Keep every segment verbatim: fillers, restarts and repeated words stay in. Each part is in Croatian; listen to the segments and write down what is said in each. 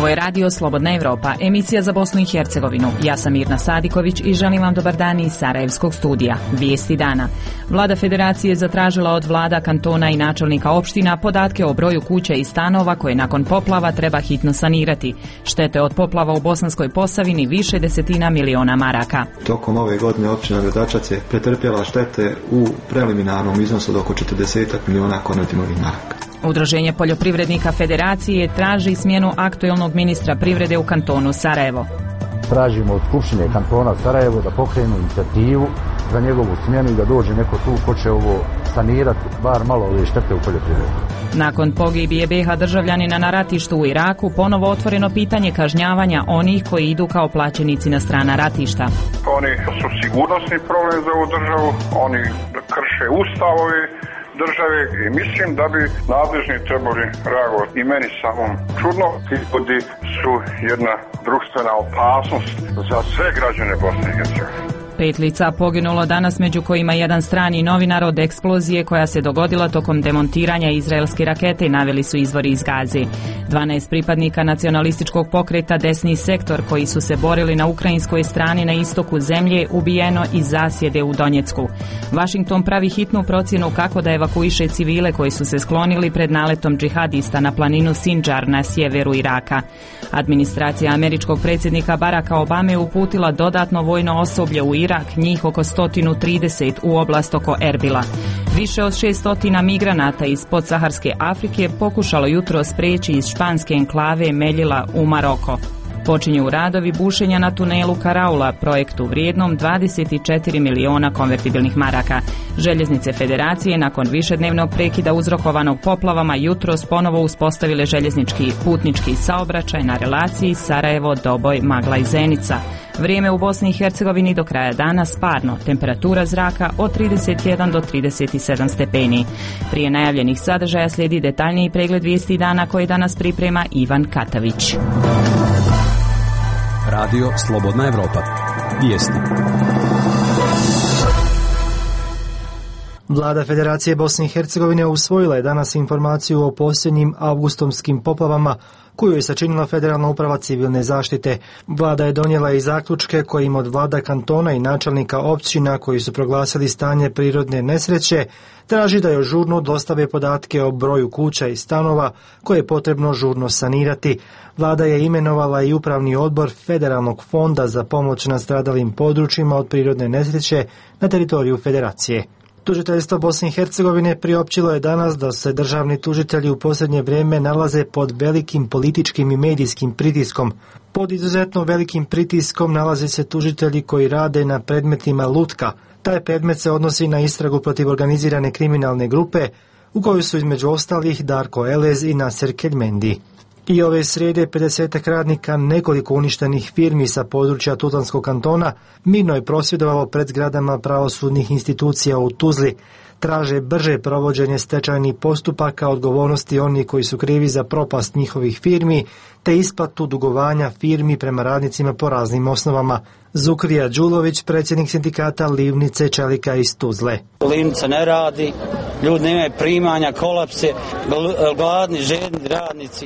Ovo je Radio Slobodna Evropa, emisija za Bosnu i Hercegovinu. Ja sam Mirna Sadiković i želim vam dobar dan iz Sarajevskog studija. Vijesti dana. Vlada Federacije zatražila od vlada kantona i načelnika opština podatke o broju kuća i stanova koje nakon poplava treba hitno sanirati. Štete od poplava u Bosanskoj Posavini više desetina miliona maraka. Tokom ove godine općina Gradačac je pretrpjela štete u preliminarnom iznosu od oko četrdeset miliona konvertibilnih maraka. Udruženje poljoprivrednika Federacije traži smjenu aktuelnog ministra privrede u kantonu Sarajevo. Tražimo od Skupštine kantona Sarajevo da pokrenu inicijativu za njegovu smjenu i da dođe neko tu ko će ovo sanirati, bar malo ove štete u poljoprivredi. Nakon pogibije be ha državljanina na ratištu u Iraku, ponovo otvoreno pitanje kažnjavanja onih koji idu kao plaćenici na strana ratišta. Oni su sigurnosni problem za ovu državu, oni krše ustavove države i mislim da bi nadležni trebali reagovati. I meni samom čudno, ti ljudi su jedna društvena opasnost za sve građane Bosne i Hercegovine. Pet lica poginulo danas, među kojima jedan strani novinar od eksplozije koja se dogodila tokom demontiranja izraelske rakete, naveli su izvori iz Gaze. dvanaest pripadnika nacionalističkog pokreta Desni sektor koji su se borili na ukrajinskoj strani na istoku zemlje ubijeno iz zasjede u Donjecku. Washington pravi hitnu procjenu kako da evakuiše civile koji su se sklonili pred naletom džihadista na planinu Sinjar na sjeveru Iraka. Administracija američkog predsjednika Baracka Obame uputila dodatno vojno osoblje u Irak, njih oko sto trideset u oblast oko Erbila. Više od šesto migranata iz podsaharske Afrike pokušalo jutro spreći iz španske enklave Meljila u Maroko. Počinju radovi bušenja na tunelu Karaula, projektu vrijednom dvadeset četiri miliona konvertibilnih maraka. Željeznice Federacije nakon višednevnog prekida uzrokovanog poplavama jutros ponovo uspostavile željeznički putnički saobraćaj na relaciji Sarajevo-Doboj, Magla i Zenica. Vrijeme u Bosni i Hercegovini do kraja dana sparno, temperatura zraka od trideset jedan do trideset sedam stepeni. Prije najavljenih sadržaja slijedi detaljniji pregled vijesti dana koji danas priprema Ivan Katavić. Radio Slobodna Evropa. Vijesti. Vlada Federacije Bosne i Hercegovine usvojila je danas informaciju o posljednjim avgustomskim poplavama koju je sačinila Federalna uprava civilne zaštite. Vlada je donijela i zaključke kojim od vlada kantona i načelnika općina koji su proglasili stanje prirodne nesreće traži da još žurno dostave podatke o broju kuća i stanova koje je potrebno žurno sanirati. Vlada je imenovala i upravni odbor Federalnog fonda za pomoć nastradalim područjima od prirodne nesreće na teritoriju Federacije. Tužiteljstvo Bosne i Hercegovine priopćilo je danas da se državni tužitelji u posljednje vrijeme nalaze pod velikim političkim i medijskim pritiskom. Pod izuzetno velikim pritiskom nalaze se tužitelji koji rade na predmetima lutka. Taj predmet se odnosi na istragu protiv organizirane kriminalne grupe u kojoj su između ostalih Darko Elez i Naser Keljmendi. I ove srijede pedesetak radnika nekoliko uništenih firmi sa područja Tutanskog kantona mirno je prosvjedovalo pred zgradama pravosudnih institucija u Tuzli. Traže brže provođenje stečajnih postupaka, odgovornosti onih koji su krivi za propast njihovih firmi, te isplatu dugovanja firmi prema radnicima po raznim osnovama. Zukrija Đulović, predsjednik sindikata Livnice čelika iz Tuzle. Livnica ne radi, ljudi nemaju primanja, kolapse, gladni, žedni radnici.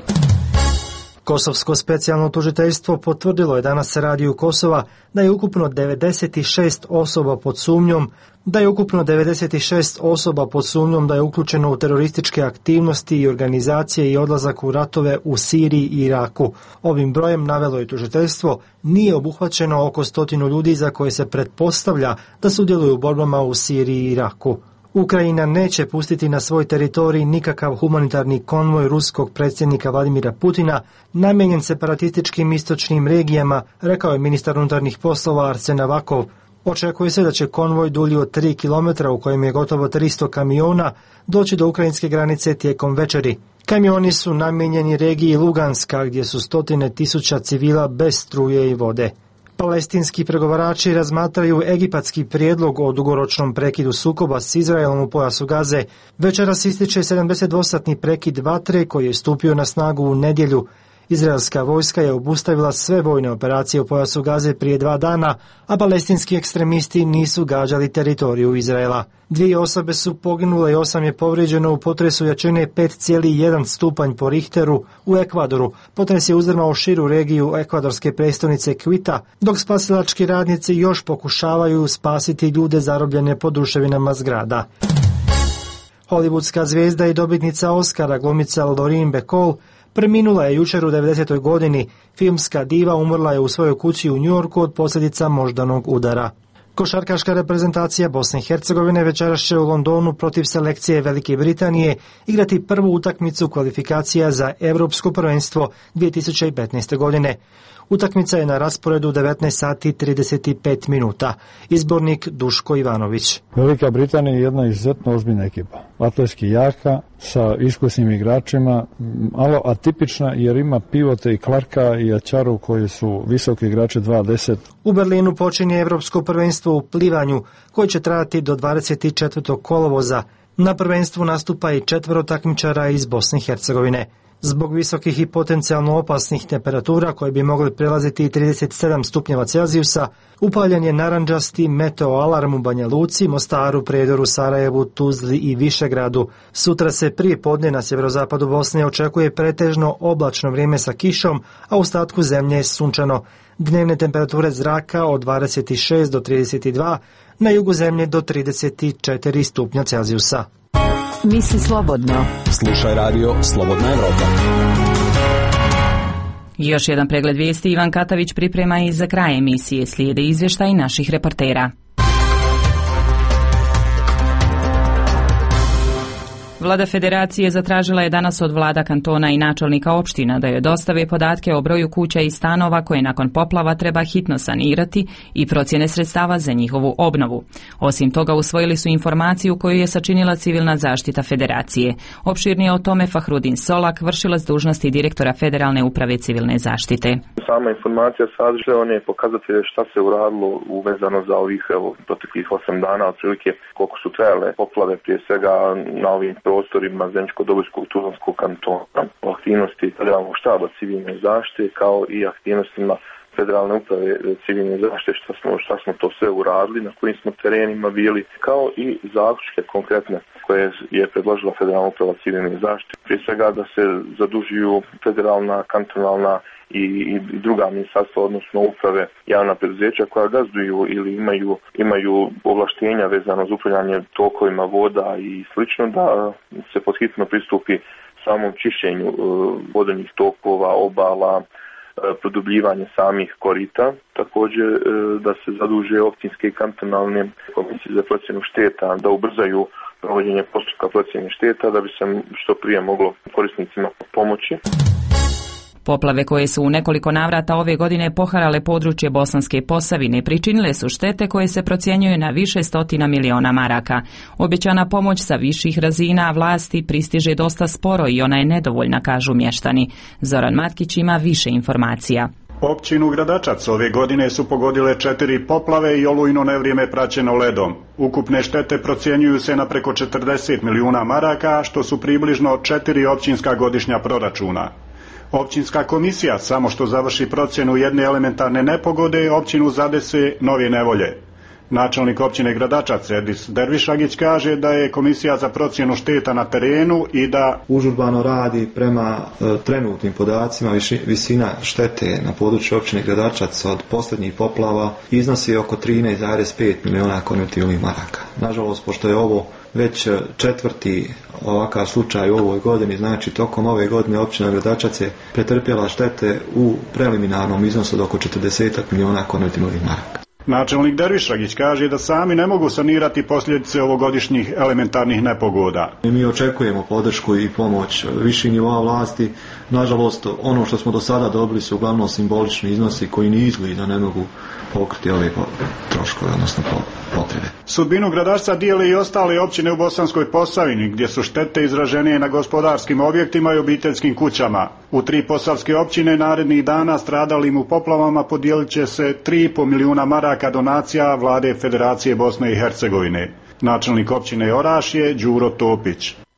Kosovsko specijalno tužiteljstvo potvrdilo je danas Radiju Kosova da je ukupno devedeset šest osoba pod sumnjom da je ukupno devedeset šest osoba pod sumnjom da je uključeno u terorističke aktivnosti i organizacije i odlazak u ratove u Siriji i Iraku. Ovim brojem, navelo je tužiteljstvo, nije obuhvaćeno oko stotinu ljudi za koje se pretpostavlja da sudjeluju u borbama u Siriji i Iraku. Ukrajina neće pustiti na svoj teritorij nikakav humanitarni konvoj ruskog predsjednika Vladimira Putina namijenjen separatističkim istočnim regijama, rekao je ministar unutarnjih poslova Arsen Avakov. Očekuje se da će konvoj dulji od tri kilometra u kojem je gotovo tristo kamiona doći do ukrajinske granice tijekom večeri. Kamioni su namijenjeni regiji Luganska gdje su stotine tisuća civila bez struje i vode. Palestinski pregovarači razmatraju egipatski prijedlog o dugoročnom prekidu sukoba s Izraelom u pojasu Gaze. Večeras ističe sedamdesetdvosatni prekid vatre koji je stupio na snagu u nedjelju. Izraelska vojska je obustavila sve vojne operacije u pojasu Gaze prije dva dana, a palestinski ekstremisti nisu gađali teritoriju Izraela. Dvije osobe su poginule i osam je povrijeđeno u potresu jačine pet zarez jedan stupanj po Richteru u Ekvadoru. Potres je uzdrmao širu regiju ekvadorske prestonice Kvita, dok spasilački radnici još pokušavaju spasiti ljude zarobljene pod ruševinama zgrada. Hollywoodska zvijezda i dobitnica Oscara glumica Lauren Bacall preminula je jučer u devedesetoj godini. Filmska diva umrla je u svojoj kući u Njujorku od posljedica moždanog udara. Košarkaška reprezentacija Bosne i Hercegovine večeras će u Londonu protiv selekcije Velike Britanije igrati prvu utakmicu kvalifikacija za Europsko prvenstvo dvije tisuće petnaeste. godine. Utakmica je na rasporedu devetnaest sati i trideset pet minuta. Izbornik Duško Ivanović. Velika Britanija je jedna izuzetno ozbiljna ekipa. Atletski jaka, sa iskusnim igračima, malo atipična jer ima Pivote i Clarka i Ačaru koji su visoki igrači dva deset. U Berlinu počinje Europsko prvenstvo u plivanju koje će trajati do dvadeset četvrtog kolovoza. Na prvenstvu nastupa i četvero takmičara iz Bosne i Hercegovine. Zbog visokih i potencijalno opasnih temperatura koje bi mogli prelaziti trideset sedam stupnjeva Celzijusa, upaljen je narandžasti meteo alarm u Banja Luci, Mostaru, Prijedoru, Sarajevu, Tuzli i Višegradu. Sutra se prije podne na sjeverozapadu Bosne očekuje pretežno oblačno vrijeme sa kišom, a u ostatku zemlje je sunčano. Dnevne temperature zraka od dvadeset šest do trideset dva, na jugu zemlje do trideset četiri stupnja Celzijusa. Misli slobodno. Slušaj radio Slobodna Evropa. Još jedan pregled vijesti Ivan Katavić priprema i za kraj emisije. Slijede izvještaj naših reportera. Vlada Federacije zatražila je danas od vlada kantona i načelnika opština da joj dostave podatke o broju kuća i stanova koje nakon poplava treba hitno sanirati i procjene sredstava za njihovu obnovu. Osim toga, usvojili su informaciju koju je sačinila civilna zaštita Federacije. Opširnije o tome Fahrudin Solak, vršilac dužnosti direktora Federalne uprave civilne zaštite. Sama informacija sadrži one pokazatelje šta se uradilo uvezano za ovih evo, proteklih osam dana, otprilike koliko su trajale poplave, prije svega na ovim prostorima Zeničko-Dobojskog Tuzlanskog kantona, o aktivnosti Federalnog štaba civilne zaštite kao i aktivnostima Federalne uprave civilne zaštite, šta smo, šta smo to sve uradili, na kojim smo terenima bili, kao i zaključke konkretne koje je predložila Federalna uprava civilne zaštite. Prije svega da se zadužuju federalna, kantonalna i, i druga ministarstva, odnosno uprave, javna preduzeća koja gazduju ili imaju, imaju ovlaštenja vezano za upravljanje tokovima voda i slično, da se podhitno pristupi samom čišćenju uh, vodenih tokova, obala, produbljivanje samih korita, također da se zaduže općinske i kantonalne komisije za procjenu šteta da ubrzaju provođenje postupka procjene šteta da bi se što prije moglo korisnicima pomoći. Poplave koje su u nekoliko navrata ove godine poharale područje Bosanske Posavine pričinile su štete koje se procjenjuju na više stotina miliona maraka. Obećana pomoć sa viših razina vlasti pristiže dosta sporo i ona je nedovoljna, kažu mještani. Zoran Matkić ima više informacija. Općinu Gradačac ove godine su pogodile četiri poplave i olujno nevrijeme praćeno ledom. Ukupne štete procjenjuju se na preko četrdeset milijuna maraka, što su približno četiri općinska godišnja proračuna. Općinska komisija samo što završi procjenu jedne elementarne nepogode, općinu zadese nove nevolje. Načelnik općine Gradačac Edis Dervišagić kaže da je komisija za procjenu šteta na terenu i da užurbano radi prema e, trenutnim podacima. Viši, visina štete na području općine Gradačac od posljednjih poplava iznosi oko trinaest zarez pet milijuna konvertibilnih maraka. Nažalost, pošto je ovo već četvrti ovakav slučaj u ovoj godini, znači tokom ove godine općina Gradačac je pretrpjela štete u preliminarnom iznosu od oko četrdeset milijuna konvertibilnih maraka. Načelnik Dervišagić kaže da sami ne mogu sanirati posljedice ovogodišnjih elementarnih nepogoda. Mi očekujemo podršku i pomoć viših nivoa vlasti. Nažalost, ono što smo do sada dobili su uglavnom simbolični iznosi koji ni izgleda ne mogu pokriti ove troškove, odnosno potrebe. Sudbinu Gradačca dijele i ostale općine u Bosanskoj Posavini, gdje su štete izraženije na gospodarskim objektima i obiteljskim kućama. U tri posavske općine narednih dana stradalim u poplavama podijelit će se tri i pol milijuna maraka donacija vlade Federacije Bosne i Hercegovine. Načelnik općine Orašje Đuro Topić.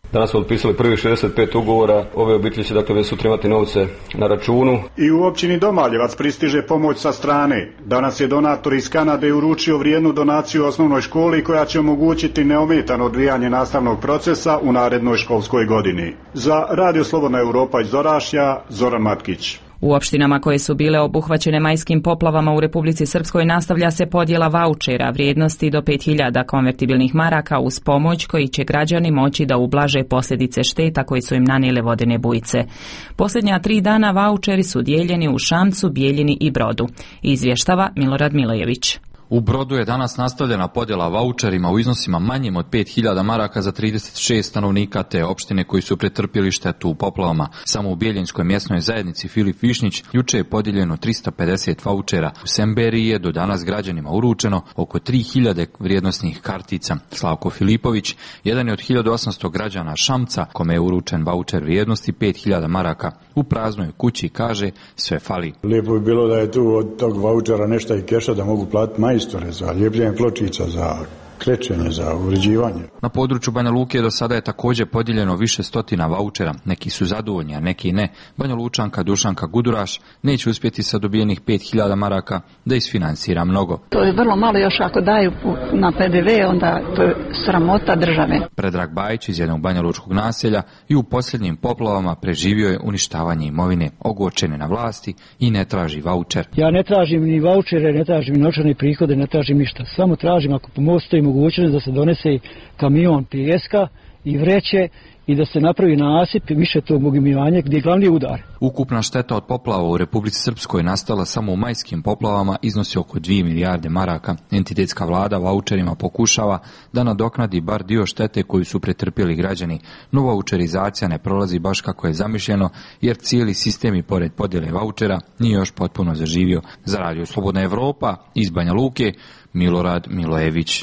Danas smo otpisali prvi šezdeset pet ugovora, ove obitelji će dakle već sutra imati novce na računu. I u općini Domaljevac pristiže pomoć sa strane. Danas je donator iz Kanade uručio vrijednu donaciju osnovnoj školi koja će omogućiti neometano odvijanje nastavnog procesa u narednoj školskoj godini. Za Radio Slobodna Europa iz Orašja, Zoran Matkić. U opštinama koje su bile obuhvaćene majskim poplavama u Republici Srpskoj nastavlja se podjela vaučera vrijednosti do pet hiljada konvertibilnih maraka uz pomoć koji će građani moći da ublaže posljedice šteta koji su im nanijele vodene bujice. Posljednja tri dana vaučeri su dijeljeni u Šamcu, Bijeljini i Brodu. Izvještava Milorad Milojević. U Brodu je danas nastavljena podjela vaučerima u iznosima manjim od pet hiljada maraka za trideset šest stanovnika te opštine koji su pretrpjeli štetu u poplavama. Samo u Bijeljinskoj mjesnoj zajednici Filip Višnić juče je podijeljeno trista pedeset vaučera. U Semberiji je do danas građanima uručeno oko tri hiljade vrijednosnih kartica. Slavko Filipović, jedan je od hiljadu osamsto građana Šamca, kome je uručen vaučer vrijednosti pet hiljada maraka. U praznoj kući kaže sve fali. Lijepo bi bilo da je tu od tog vaučera nešto i keša da mogu platiti majstore za lijepljenje pločica, za krečenje, za uređivanje. Na području Banja Luke do sada je također podijeljeno više stotina vaučera. Neki su zadovoljni, a neki ne. Banja Lučanka Dušanka Guduraš neće uspjeti sa dobijenih pet hiljada maraka da isfinansira mnogo. To je vrlo malo, još ako daju na P D V, onda to je sramota države. Predrag Bajić iz jednog Banja Lučkog naselja i u posljednjim poplavama preživio je uništavanje imovine, ogorčen je na vlasti i ne traži vaučer. Ja ne tražim ni vaučere, ne tražim ni novčane prihode, ne tražim ništa. Samo tražim ako postoji mogućnost da se donese kamion pijeska i vreće i da se napravi nasip više tog mogimivanja gdje je glavni udar. Ukupna šteta od poplava u Republici Srpskoj nastala samo u majskim poplavama iznosi oko dvije milijarde maraka. Entitetska vlada vaučerima pokušava da nadoknadi bar dio štete koju su pretrpjeli građani. No vaučerizacija ne prolazi baš kako je zamišljeno jer cijeli sistem i pored podjele vaučera nije još potpuno zaživio. Za Radio Slobodna Evropa iz Banja Luke, Milorad Milojević.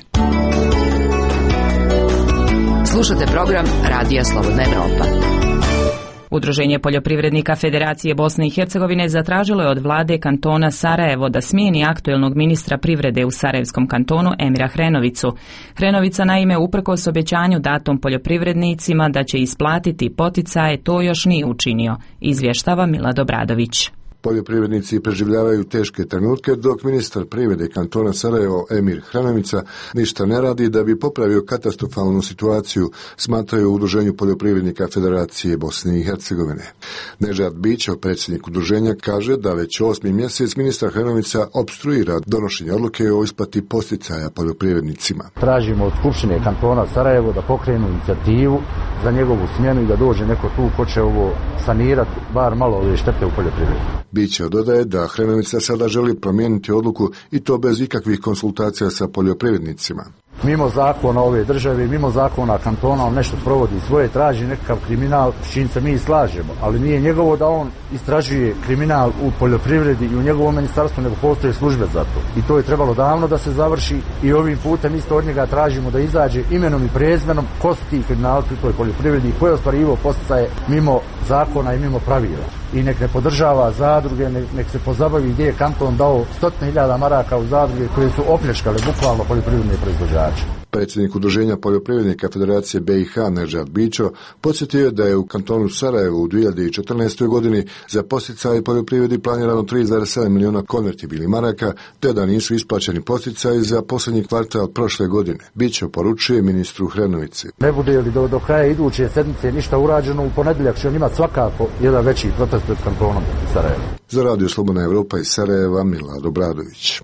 Slušate program Radija Slobodna Evropa. Udruženje poljoprivrednika Federacije Bosne i Hercegovine zatražilo je od vlade kantona Sarajevo da smijeni aktuelnog ministra privrede u Sarajevskom kantonu Emira Hrenovicu. Hrenovica naime uprkos obećanju datom poljoprivrednicima da će isplatiti poticaje to još nije učinio, izvještava Milad Obradović. Poljoprivrednici preživljavaju teške trenutke dok ministar privrede kantona Sarajevo Emir Hrenovica ništa ne radi da bi popravio katastrofalnu situaciju, smatraju u Udruženju poljoprivrednika Federacije Bosne i Hercegovine. Nežad Bićo, predsjednik udruženja, kaže da već osmi mjesec ministar Hrenovica opstruira donošenje odluke o isplati posticaja poljoprivrednicima. Tražimo od Skupštine kantona Sarajevo da pokrenu inicijativu za njegovu smjenu i da dođe neko tu ko će ovo sanirati, bar malo ove štete u poljoprivredi. Bićo dodaje da Hrenovica sada želi promijeniti odluku i to bez ikakvih konsultacija sa poljoprivrednicima. Mimo zakona ove države, mimo zakona kantona, on nešto provodi svoje, traži nekakav kriminal, s čim se mi slažemo, ali nije njegovo da on istražuje kriminal u poljoprivredi i u njegovom ministarstvu, nego postoje službe za to. I to je trebalo davno da se završi i ovim putem isto od njega tražimo da izađe imenom i prezmenom ko su ti kriminalci u toj poljoprivredi i ko je ostvarivo posticaje mimo zakona i mimo pravila. I nek ne podržava zadruge, nek, nek se pozabavi gdje je kanton dao stotine hiljada maraka u zadruge koje su opljačkale bukvalno poljoprivredne proizvođače. Predsjednik Udruženja poljoprivrednika Federacije B i H Nežad Bićo podsjetio je da je u kantonu Sarajevo u dvije hiljade četrnaestoj. godini za posticaje poljoprivredi planirano tri zarez sedam milijuna konvertibilnih maraka, te da nisu isplaćeni posticaji za posljednji kvartal prošle godine. Bićo poručuje ministru Hrenovici. Ne bude li do, do kraja iduće sedmice ništa urađeno, u ponedjeljak će on imati svakako jedan veći protest pred kantonom Sarajevo. Za Radio Slobodna Evropa iz Sarajeva, Milad Obradović.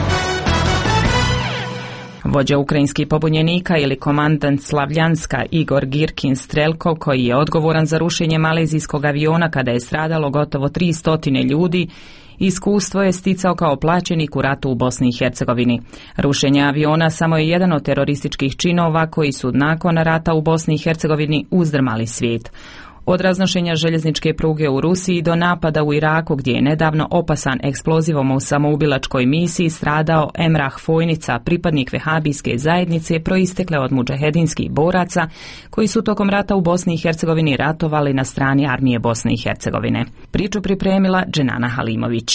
Vođa ukrajinskih pobunjenika ili komandant Slavljanska Igor Girkin Strelkov, koji je odgovoran za rušenje malezijskog aviona kada je stradalo gotovo tristo ljudi, iskustvo je sticao kao plaćenik u ratu u Bosni i Hercegovini. Rušenje aviona samo je jedan od terorističkih činova koji su nakon rata u Bosni i Hercegovini uzdrmali svijet. Od raznošenja željezničke pruge u Rusiji do napada u Iraku gdje je nedavno opasan eksplozivom u samoubilačkoj misiji stradao Emrah Fojnica, pripadnik vehabijske zajednice proistekle od mudžahedinskih boraca koji su tokom rata u Bosni i Hercegovini ratovali na strani armije Bosne i Hercegovine. Priču pripremila Dženana Halimović.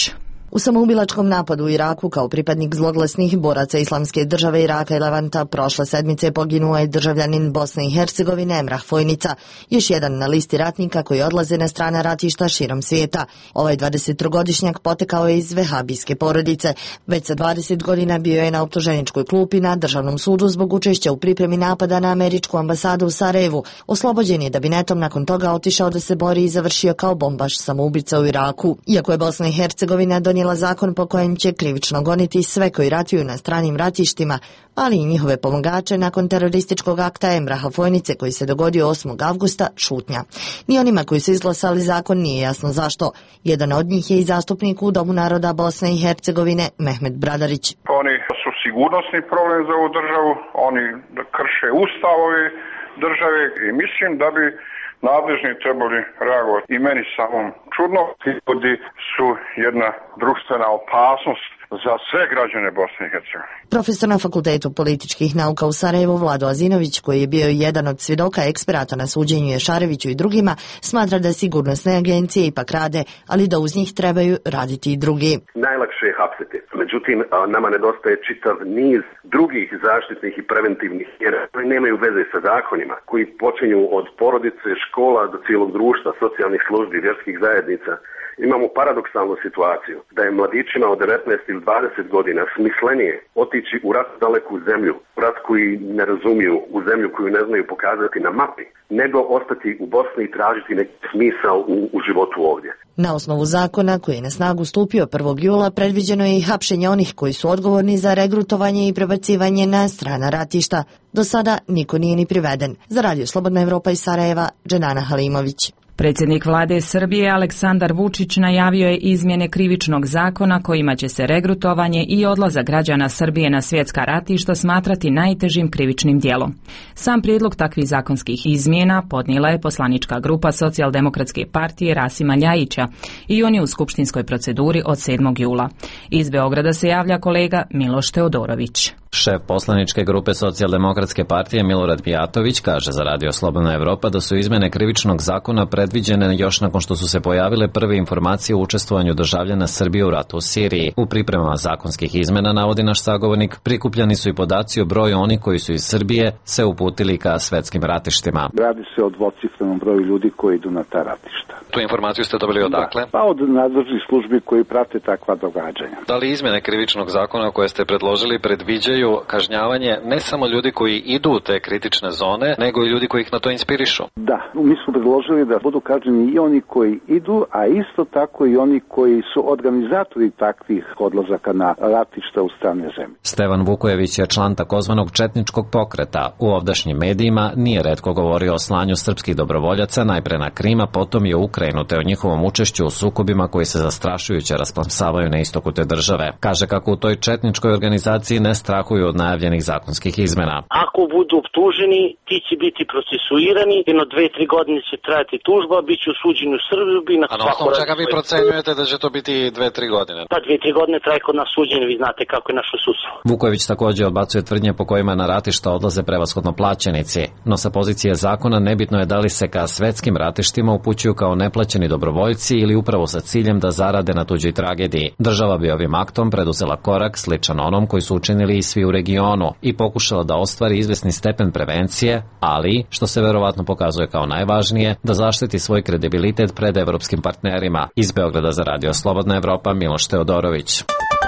U samoubilačkom napadu u Iraku kao pripadnik zloglasnih boraca Islamske države Iraka i Levanta prošle sedmice poginuo je državljanin Bosne i Hercegovine Emrah Fojnica, još jedan na listi ratnika koji odlaze na strana ratišta širom svijeta. Ovaj dvadesettrogodišnjak potekao je iz vehabijske porodice. Već sa dvadeset godina bio je na optuženičkoj klupi na državnom sudu zbog učešća u pripremi napada na američku ambasadu u Sarajevu. Oslobođen je da bi netom nakon toga otišao da se bori i završio kao bombaš samoubica u Iraku. Iako je Bosna i Hercegovina donijela zakon po kojem će krivično goniti sve koji ratuju na stranim ratištima, ali i njihove pomogače nakon terorističkog akta Emraha Fojnice koji se dogodio osmog avgusta, šutnja. Ni onima koji su izglasali zakon nije jasno zašto. Jedan od njih je i zastupnik u Domu naroda Bosne i Hercegovine Mehmet Bradarić. Oni su sigurnosni problem za ovu državu, oni krše ustavove države i mislim da bi nadležni trebali reagovati. I meni samom čudno, ti ljudi su jedna društvena opasnost za sve građane Bosne i Hercegovine. Profesor na Fakultetu političkih nauka u Sarajevu Vlado Azinović, koji je bio jedan od svjedoka eksperata na suđenju Ješareviću i drugima, smatra da sigurnosne agencije ipak rade, ali da uz njih trebaju raditi i drugi. Najlakše je hapsiti. Međutim, nama nedostaje čitav niz drugih zaštitnih i preventivnih mjera koji nemaju veze sa zakonima, koji počinju od porodice, škola do cijelog društva, socijalnih službi, vjerskih zajednica. Imamo paradoksalnu situaciju da je mladićima od devetnaest ili dvadeset godina smislenije otići u rat daleku zemlju, u rat koji ne razumiju, u zemlju koju ne znaju pokazati na mapi, nego ostati u Bosni i tražiti neki smisao u, u životu ovdje. Na osnovu zakona koji je na snagu stupio prvog jula predviđeno je i hapšenje onih koji su odgovorni za regrutovanje i prebacivanje na strana ratišta. Do sada niko nije ni priveden. Za Radio Slobodna Evropa iz Sarajeva, Dženana Halimović. Predsjednik vlade Srbije Aleksandar Vučić najavio je izmjene krivičnog zakona kojima će se regrutovanje i odlazak građana Srbije na svjetska ratišta smatrati najtežim krivičnim djelom. Sam prijedlog takvih zakonskih izmjena podnijela je poslanička grupa Socijaldemokratske partije Rasima Ljajića i on je u skupštinskoj proceduri od sedmog jula. Iz Beograda se javlja kolega Miloš Teodorović. Šef poslaničke grupe Socijaldemokratske partije Milorad Mijatović kaže za Radio Slobodna Evropa da su izmjene krivičnog zakona predviđene još nakon što su se pojavile prve informacije o učestvovanju državljana Srbije u ratu u Siriji. U pripremama zakonskih izmjena, navodi naš sagovornik, prikupljani su i podaci o broju onih koji su iz Srbije se uputili ka svetskim ratištima. Radi se o dvocifrenom broju ljudi koji idu na ta ratišta. Tu informaciju ste dobili odakle? Da, pa od nadležnih službi koji prate takva događanja. Da li izmjene krivičnog zakona koje ste predložili predviđaju kažnjavanje ne samo ljudi koji idu u te kritične zone, nego i ljudi koji ih na to inspirišu? Da, mi smo predložili da budu kažnjeni i oni koji idu, a isto tako i oni koji su organizatori takvih odlazaka na ratišta u strane zemlje. Stevan Vukojević je član takozvanog četničkog pokreta. U ovdašnjim medijima nije retko govorio o slanju srpskih dobrovoljaca najpre na Krim, a potom je Ukrajinu, te o njihovom učešću u sukobima koji se zastrašujuće rasplamsavaju na istoku te države. Kaže kako u toj četničkoj organizaciji ne strahuju od najavljenih zakonskih izmena. Ako budu optuženi, ti će biti procesuirani, jedno dve, tri godine će trajati tužba, bit će osuđeni u Srbiji. Na a na osnovu čega vi procenjujete da će to biti dve, tri godine? Pa dve, tri godine traje kod nas suđenje, vi znate kako je naše sudstvo. Vuković također odbacuje tvrdnje po kojima na ratišta odlaze prevashodno plaćenici, no sa pozicije zakona nebitno je da li se ka svetskim ratištima upućuju kao neplaćeni dobrovoljci ili upravo sa ciljem da zarade na tuđoj tragediji. Država bi ovim aktom preduzela korak sličan onom koji su učinili i svi u regionu i pokušala da ostvari izvesni stepen prevencije, ali, što se verovatno pokazuje kao najvažnije, da zaštiti svoj kredibilitet pred evropskim partnerima. Iz Beograda za Radio Slobodna Evropa, Miloš Teodorović.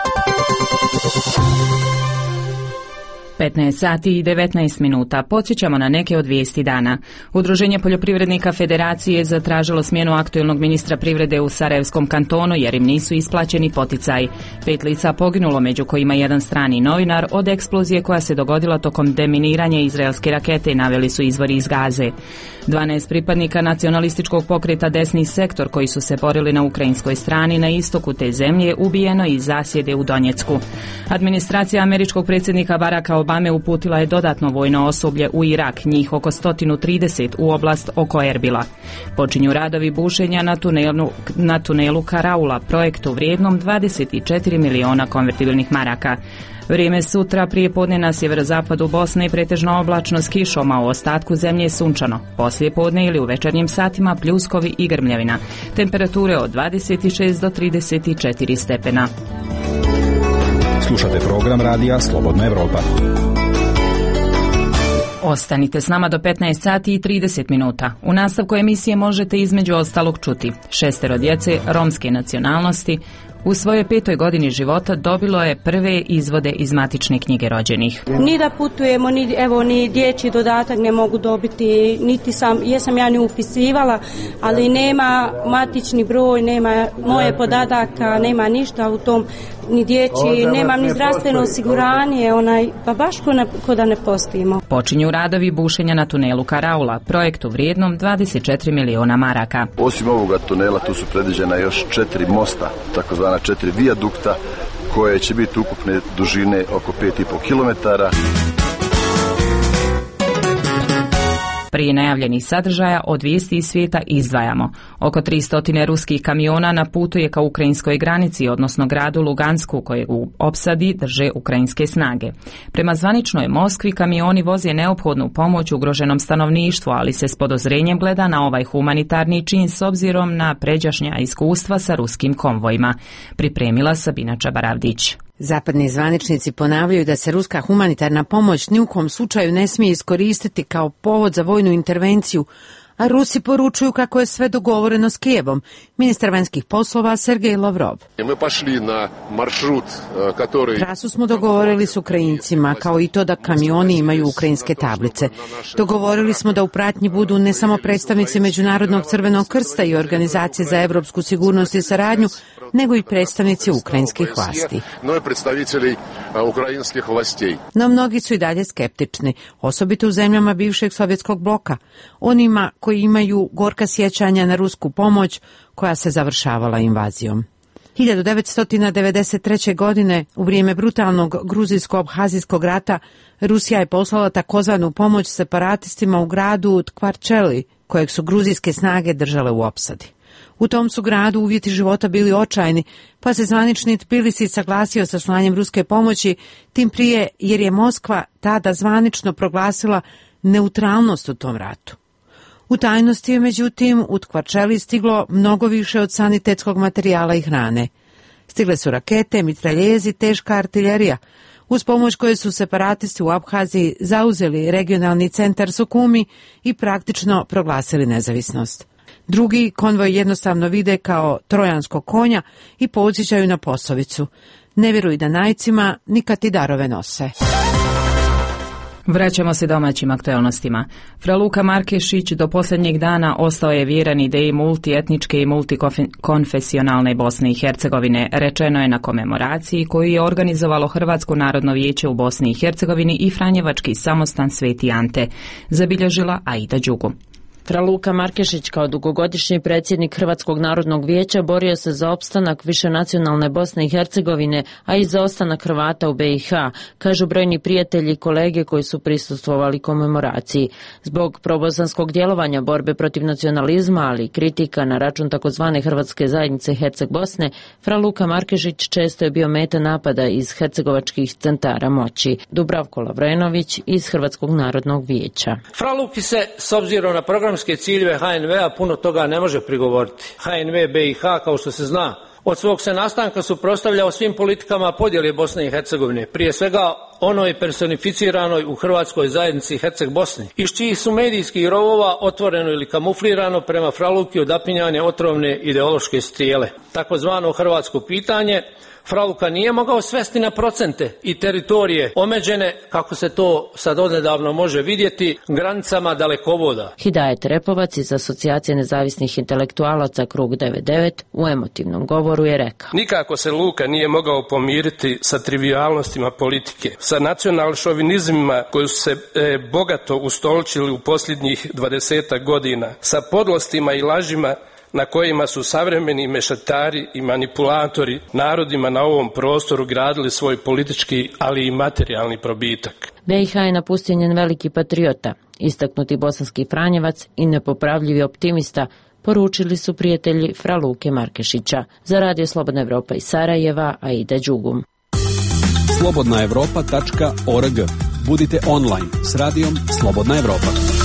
petnaest sati i devetnaest minuta. Podsjećamo na neke od vijesti dana. Udruženje poljoprivrednika Federacije zatražilo smjenu aktuelnog ministra privrede u Sarajevskom kantonu jer im nisu isplaćeni poticaji. Pet lica poginulo, među kojima jedan strani novinar, od eksplozije koja se dogodila tokom deminiranja izraelske rakete, naveli su izvori iz Gaze. dvanaest pripadnika nacionalističkog pokreta Desni sektor koji su se borili na ukrajinskoj strani na istoku te zemlje ubijeno iz zasjede u Donjecku. Administracija američkog predsjednika Baracka Obame Obame uputila je dodatno vojno osoblje u Irak, njih oko sto trideset u oblast oko Erbila. Počinju radovi bušenja na tunelu, na tunelu Karaula, projektu vrijednom dvadeset četiri miliona konvertibilnih maraka. Vrijeme sutra prije podne na sjeverozapadu Bosne je pretežno oblačno s kišom, a u ostatku zemlje je sunčano. Poslije podne ili u večernjim satima pljuskovi i grmljavina. Temperature od dvadeset šest do trideset četiri stepena. Slušate program radija Slobodna Evropa. Ostanite s nama do petnaest sati i trideset minuta. U nastavku emisije možete između ostalog čuti: šestero djece romske nacionalnosti u svojoj petoj godini života dobilo je prve izvode iz matične knjige rođenih. Ni da putujemo, ni, evo, ni dječji dodatak ne mogu dobiti, niti sam, jesam ja ni upisivala, ali nema matični broj, nema moje podataka, nema ništa u tom, ni dječji, nemam ni zdravstveno osiguranje, onaj, pa baš ko, ne, ko da ne postojimo. Počinju radovi bušenja na tunelu Karaula, projektu vrijednom dvadeset četiri miliona maraka. Osim ovoga tunela tu su predviđena još četiri mosta, takozvana četiri vijadukta, koje će biti ukupne dužine oko pet i pol kilometara. Prije najavljenih sadržaja od vijesti iz svijeta izdvajamo. Oko tristo ruskih kamiona na putu je ka ukrajinskoj granici, odnosno gradu Lugansku, kojeg u opsadi drže ukrajinske snage. Prema zvaničnoj Moskvi kamioni voze neophodnu pomoć ugroženom stanovništvu, ali se s podozrenjem gleda na ovaj humanitarni čin s obzirom na pređašnja iskustva sa ruskim konvojima. Pripremila Sabina Čabaravdić. Zapadni zvaničnici ponavljaju da se ruska humanitarna pomoć ni u kom slučaju ne smije iskoristiti kao povod za vojnu intervenciju, a Rusi poručuju kako je sve dogovoreno s Kijevom. Ministar vanjskih poslova Sergej Lavrov. Trasu smo dogovorili s Ukrajincima, kao i to da kamioni imaju ukrajinske tablice. Dogovorili smo da u pratnji budu ne samo predstavnici Međunarodnog crvenog krsta i Organizacije za evropsku sigurnost i saradnju, nego i predstavnici ukrajinskih vlasti. No mnogi su i dalje skeptični, osobito u zemljama bivšeg sovjetskog bloka, onima koji imaju gorka sjećanja na rusku pomoć koja se završavala invazijom. hiljadu devetsto devedeset treće. godine, u vrijeme brutalnog gruzijsko-abhazijskog rata, Rusija je poslala takozvanu pomoć separatistima u gradu Tkvarčeli, kojeg su gruzijske snage držale u opsadi. U tom su gradu uvjeti života bili očajni, pa se zvanični Tbilisi saglasio sa slanjem ruske pomoći, tim prije jer je Moskva tada zvanično proglasila neutralnost u tom ratu. U tajnosti je, međutim, u Tkvarčeli stiglo mnogo više od sanitetskog materijala i hrane. Stigle su rakete, mitraljezi, teška artiljerija, uz pomoć koje su separatisti u Abhaziji zauzeli regionalni centar Sukumi i praktično proglasili nezavisnost. Drugi konvoj jednostavno vide kao trojanskog konja i podsjećaju na poslovicu: ne vjeruj Danajcima, nikad ti darove nose. Vraćamo se domaćim aktualnostima. Fra Luka Markešić do posljednjeg dana ostao je vjeran ideji multietničke i multikonfesionalne Bosne i Hercegovine, rečeno je na komemoraciji koju je organizovalo Hrvatsko narodno vijeće u Bosni i Hercegovini i Franjevački samostan Sveti Ante, zabilježila Aida Đugu. Fra Luka Markešić kao dugogodišnji predsjednik Hrvatskog narodnog vijeća borio se za opstanak višenacionalne Bosne i Hercegovine, a i za ostanak Hrvata u be i ha, kažu brojni prijatelji i kolege koji su prisustvovali komemoraciji. Zbog probosanskog djelovanja borbe protiv nacionalizma, ali i kritika na račun takozvane Hrvatske zajednice Herceg Bosne, Fra Luka Markešić često je bio meta napada iz hercegovačkih centara moći. Dubravko Lavrenović iz Hrvatskog narodnog vijeća. Fra Luki se, s obzirom na program ciljeve ha en ve-a puno toga ne može prigovoriti. ha en ve be i ha, kao što se zna, od svog se nastanka suprotstavljao svim politikama podjele Bosne i Hercegovine, prije svega onoj personificiranoj u Hrvatskoj zajednici Herceg Bosni, iz čijih su medijskih rovova otvoreno ili kamuflirano prema Fra Luki odapinjane otrovne ideološke strijele. Takozvano hrvatsko pitanje Fra Luka nije mogao svesti na procente i teritorije omeđene, kako se to sad odnedavno može vidjeti, granicama dalekovoda. Hidajet Repovac iz Asocijacije nezavisnih intelektualaca Krug devedeset devet u emotivnom govoru je rekao: nikako se Luka nije mogao pomiriti sa trivijalnostima politike, sa nacional-šovinizmima koji su se e, bogato ustoličili u posljednjih dvadesetak godina, sa podlostima i lažima na kojima su savremeni mešetari i manipulatori narodima na ovom prostoru gradili svoj politički, ali i materijalni probitak. B i H je napustio njen veliki patriota, istaknuti bosanski Franjevac i nepopravljivi optimista, poručili su prijatelji fra Luke Markešića. Za Radio Slobodna Evropa iz Sarajeva, Aida Đugum. slobodna evropa tačka org. Budite online s radijom Slobodna Evropa.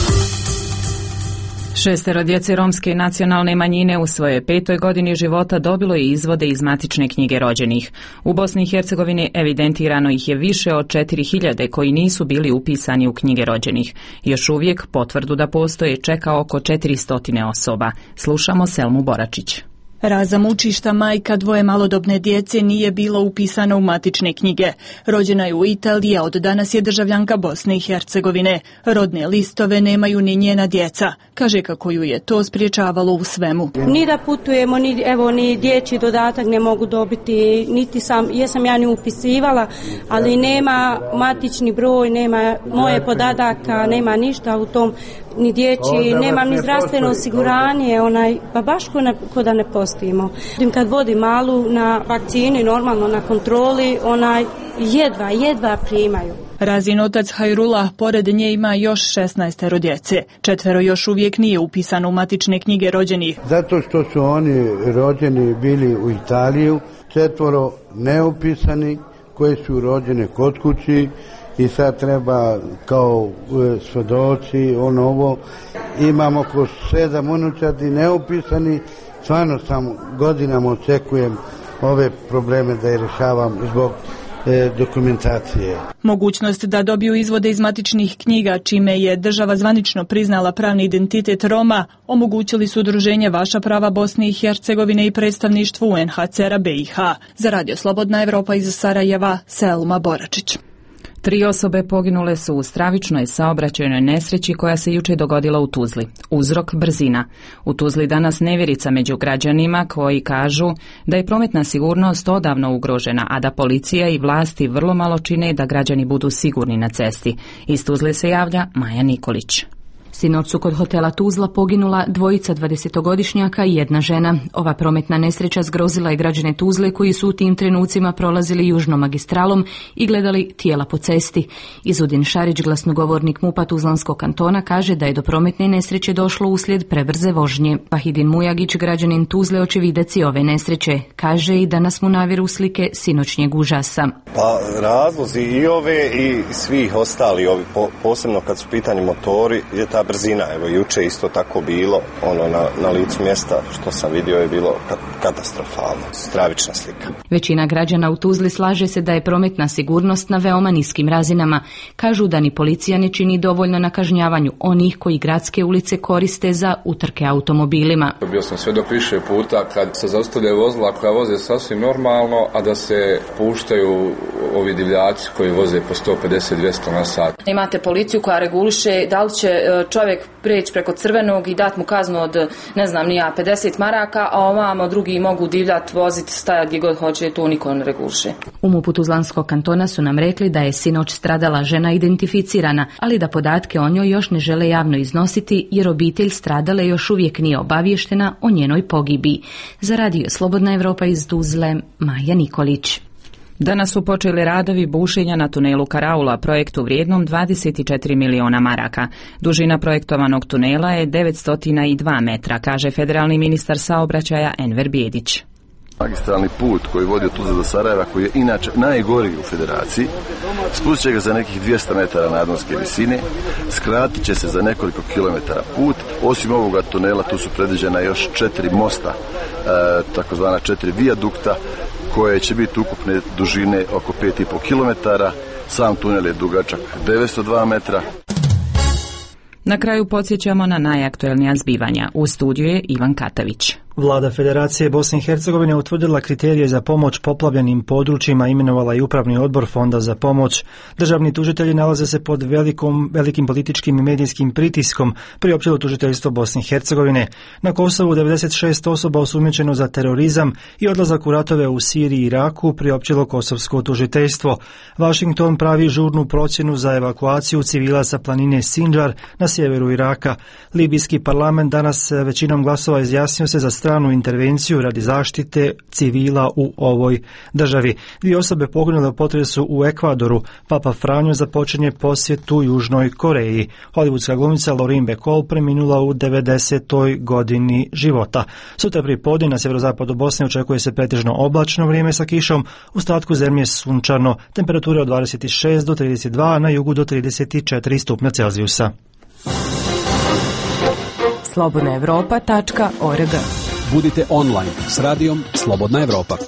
Šestero djece romske nacionalne manjine u svojoj petoj godini života dobilo je izvode iz matične knjige rođenih. U Bosni i Hercegovini evidentirano ih je više od četiri hiljade koji nisu bili upisani u knjige rođenih. Još uvijek potvrdu da postoje čeka oko četiristo osoba. Slušamo Selmu Boračić. Raza Mučišta, majka dvoje malodobne djece, nije bila upisana u matične knjige. Rođena je u Italiji, a od danas je državljanka Bosne i Hercegovine. Rodne listove nemaju ni njena djeca. Kaže kako ju je to spriječavalo u svemu. Ni da putujemo, ni, evo, ni dječji dodatak ne mogu dobiti, niti sam, jesam ja ni upisivala, ali nema matični broj, nema moje podataka, nema ništa u tom, ni dječji, nemam ni zdravstveno osiguranje, onaj, pa baš ko, ne, ko da ne postojimo. Kad vodi malu na vakcini, normalno na kontroli, onaj, jedva, jedva primaju. Razin otac Hajrula, pored nje ima još šesnaestero djece. Četvero još uvijek nije upisano u matične knjige rođenih. Zato što su oni rođeni bili u Italiju, četvoro neupisani koji su rođene kod kući i sad treba kao svedoci, ono ovo. Imamo oko sedam unučadi neupisani, stvarno sam godinama očekujem ove probleme da je rješavam zbog e, dokumentacije. Mogućnost da dobiju izvode iz matičnih knjiga, čime je država zvanično priznala pravni identitet Roma, omogućili su udruženje Vaša prava Bosne i Hercegovine i predstavništvo U N H C R-a B i H. Za Radio Slobodna Evropa iz Sarajeva, Selma Boračić. Tri osobe poginule su u stravičnoj saobraćajnoj nesreći koja se juče dogodila u Tuzli. Uzrok brzina. U Tuzli danas nevjerica među građanima koji kažu da je prometna sigurnost odavno ugrožena, a da policija i vlasti vrlo malo čine da građani budu sigurni na cesti. Iz Tuzle se javlja Maja Nikolić. Sinoć su kod hotela Tuzla poginula dvojica dvadesetogodišnjaka i jedna žena. Ova prometna nesreća zgrozila je građane Tuzle koji su u tim trenucima prolazili južnom magistralom i gledali tijela po cesti. Izudin Šarić, glasnogovornik MUP-a Tuzlanskog kantona, kaže da je do prometne nesreće došlo uslijed prebrze vožnje. Pahidin Mujagić, građanin Tuzle, očevidac ove nesreće, kaže i danas mu naviru slike sinoćnjeg užasa. Pa razlozi i ove i svih ostali, ovi, po, posebno kad su pitanje motori, je ta brzina. Evo juče isto tako bilo, ono na, na licu mjesta što sam vidio je bilo katastrofalno, stravična slika. Većina građana u Tuzli slaže se da je prometna sigurnost na veoma niskim razinama. Kažu da ni policija ne čini dovoljno na kažnjavanju onih koji gradske ulice koriste za utrke automobilima. Bio sam svjedok više puta kad se zaustavljaju vozila koja voze sasvim normalno, a da se puštaju ovi divljaci koji voze po sto pedeset do dvjesto na sat. Imate policiju koja reguliše da li će čovjek preći preko crvenog i dati mu kaznu od, ne znam, nija pedeset maraka, a ovamo drugi mogu divljati, voziti, stajati gdje god hoće, tu niko ne reguliše. U MUP-u Tuzlanskog kantona su nam rekli da je sinoć stradala žena identificirana, ali da podatke o njoj još ne žele javno iznositi jer obitelj stradale još uvijek nije obavještena o njenoj pogibi. Za Radio Slobodna Evropa iz Tuzle, Maja Nikolić. Danas su počeli radovi bušenja na tunelu Karaula, projektu vrijednom dvadeset četiri miliona maraka. Dužina projektovanog tunela je devetsto dva metra, kaže federalni ministar saobraćaja Enver Bijedić. Magistralni put koji vodi od Tuzle do Sarajeva, koji je inače najgori u federaciji, spustit će ga za nekih dvjesto metara nadmorske visine, skratit će se za nekoliko kilometara put. Osim ovoga tunela tu su predviđena još četiri mosta, e, takozvana četiri vijadukta, koje će biti ukupne dužine oko pet i pol kilometara. Sam tunel je dugačak devetsto dva metra. Na kraju podsjećamo na najaktuelnija zbivanja. U studiju je Ivan Katavić. Vlada Federacije Bosne i Hercegovine utvrdila kriterije za pomoć poplavljenim područjima, imenovala i upravni odbor Fonda za pomoć. Državni tužitelji nalaze se pod velikom, velikim političkim i medijskim pritiskom, priopćilo tužiteljstvo Bosne i Hercegovine. Na Kosovu devedeset šest osoba osumnjičeno za terorizam i odlazak u ratove u Siriji i Iraku, priopćilo kosovsko tužiteljstvo. Washington pravi žurnu procjenu za evakuaciju civila sa planine Sinjar na sjeveru Iraka. Libijski parlament danas većinom glasova izjasnio se za stranu intervenciju radi zaštite civila u ovoj državi. Dvije osobe poginule u potresu u Ekvadoru. Papa Franjo započinje posjetu Južnoj Koreji. Hollywoodska glumica Lauren Bacall preminula u devedesetoj godini života. Sutra pripodne na sjeverozapadu Bosne očekuje se pretežno oblačno vrijeme sa kišom, u ostatku zemlje sunčano, temperature od dvadeset šest do trideset dva, a na jugu do trideset četiri stupnja Celzijusa. slobodna europa tačka org. Budite online s radijom Slobodna Evropa.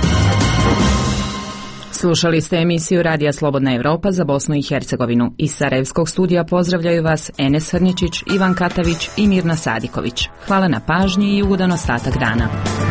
Slušali ste emisiju Radija Slobodna Evropa za Bosnu i Hercegovinu. Iz Sarajevskog studija pozdravljaju vas Enes Hrničić, Ivan Katavić i Mirna Sadiković. Hvala na pažnji i ugodan ostatak dana.